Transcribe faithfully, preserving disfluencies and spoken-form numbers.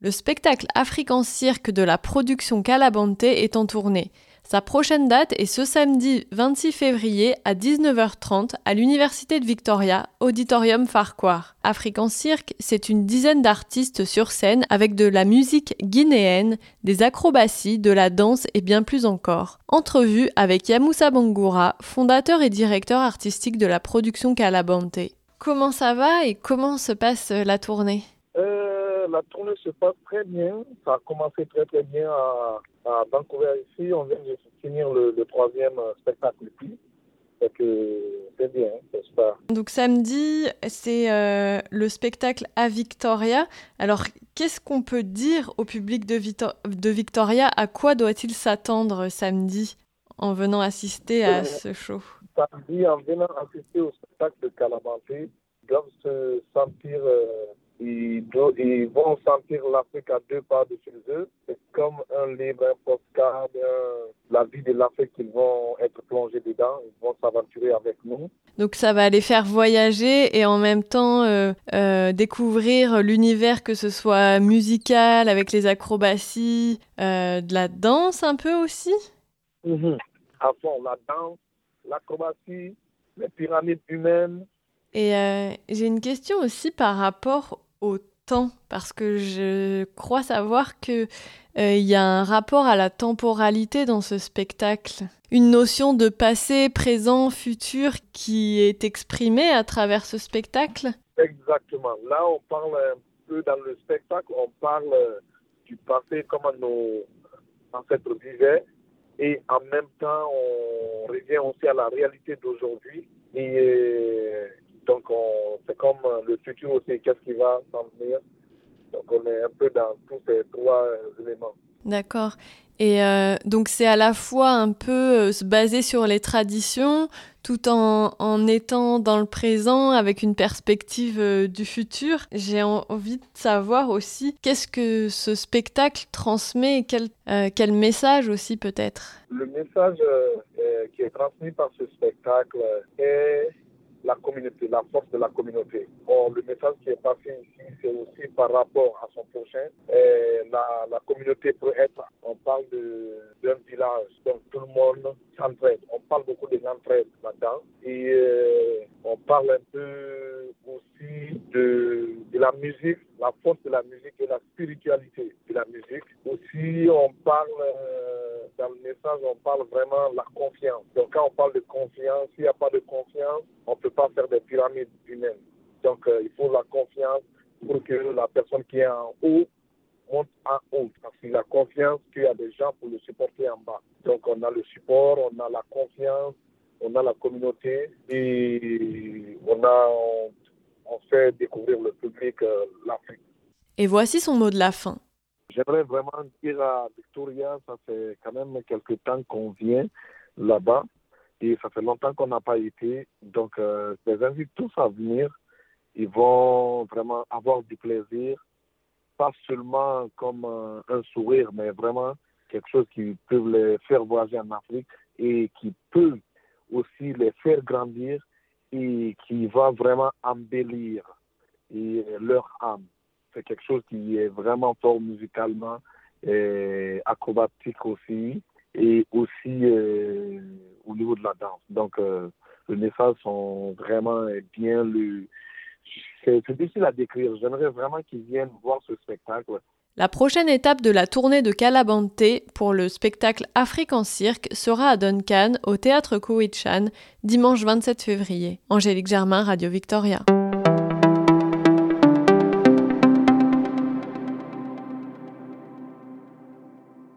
Le spectacle Afrique en cirque de la production Calabante est en tournée. Sa prochaine date est ce samedi vingt-six février à dix-neuf heures trente à l'Université de Victoria, Auditorium Farquhar. Afrique en cirque, c'est une dizaine d'artistes sur scène avec de la musique guinéenne, des acrobaties, de la danse et bien plus encore. Entrevue avec Yamoussa Bangoura, fondateur et directeur artistique de la production Calabante. Comment ça va et comment se passe la tournée ? Euh, la tournée se passe très bien. Ça a commencé très très bien à, à Vancouver ici. On vient de finir le, le troisième spectacle ici. Donc c'est bien, c'est pas. Donc samedi, c'est euh, le spectacle à Victoria. Alors qu'est-ce qu'on peut dire au public de, Vito- de Victoria ? À quoi doit-il s'attendre samedi en venant assister à euh, ce show ? Samedi, en venant assister au spectacle de Calabante, ils doivent se sentir... Euh, Ils, do- ils vont sentir l'Afrique à deux pas de chez eux. C'est comme un livre, un postcard, un, la vie de l'Afrique qu'ils vont être plongés dedans. Ils vont s'aventurer avec nous. Donc ça va les faire voyager et en même temps euh, euh, découvrir l'univers, que ce soit musical, avec les acrobaties, euh, de la danse un peu aussi. Mm-hmm. À fond, la danse, l'acrobatie, les pyramides humaines. Et euh, j'ai une question aussi par rapport au temps, parce que je crois savoir qu'il euh, y a un rapport à la temporalité dans ce spectacle. Une notion de passé, présent, futur qui est exprimée à travers ce spectacle. Exactement. Là, on parle un peu dans le spectacle, on parle du passé, comment nos ancêtres vivaient, et en même temps, on revient aussi à la réalité d'aujourd'hui. Et euh, donc, on, c'est comme le futur aussi, qu'est-ce qui va s'en venir. Donc, on est un peu dans tous ces trois éléments. D'accord. Et euh, donc, c'est à la fois un peu euh, se baser sur les traditions, tout en, en étant dans le présent avec une perspective euh, du futur. J'ai en, envie de savoir aussi qu'est-ce que ce spectacle transmet et quel, euh, quel message aussi peut-être. Le message euh, euh, qui est transmis par ce spectacle est la communauté, la force de la communauté. Or, le message qui est passé ici, c'est aussi par rapport à son prochain. Et la, la communauté peut être, on parle de, d'un village, donc tout le monde s'entraide. On parle beaucoup de l'entraide là-dedans. Et euh, on parle un peu aussi de, de la musique, la force de la musique et la spiritualité de la musique. Aussi, on parle, euh, dans le message, on parle vraiment de la confiance. Donc, quand on parle de confiance, s'il n'y a pas de confiance, on ne peut pas faire des pyramides humaines. Donc, euh, il faut la confiance pour que la personne qui est en haut monte en haut. Parce qu'il a confiance qu'il y a des gens pour le supporter en bas. Donc, on a le support, on a la confiance, on a la communauté et on, a, on, on fait découvrir le public euh, l'Afrique. Et voici son mot de la fin. J'aimerais vraiment dire à Victoria, ça fait quand même quelques temps qu'on vient là-bas. Et ça fait longtemps qu'on n'a pas été. Donc, euh, je les invite tous à venir. Ils vont vraiment avoir du plaisir. Pas seulement comme euh, un sourire, mais vraiment quelque chose qui peut les faire voyager en Afrique et qui peut aussi les faire grandir et qui va vraiment embellir et, leur âme. C'est quelque chose qui est vraiment fort musicalement, et acrobatique aussi. Et aussi euh, au niveau de la danse. Donc, euh, le message sont vraiment bien. Le... C'est, c'est difficile à décrire. J'aimerais vraiment qu'ils viennent voir ce spectacle. La prochaine étape de la tournée de Calabante pour le spectacle Afrique en cirque sera à Duncan, au théâtre Cowichan, dimanche vingt-sept février. Angélique Germain, Radio Victoria.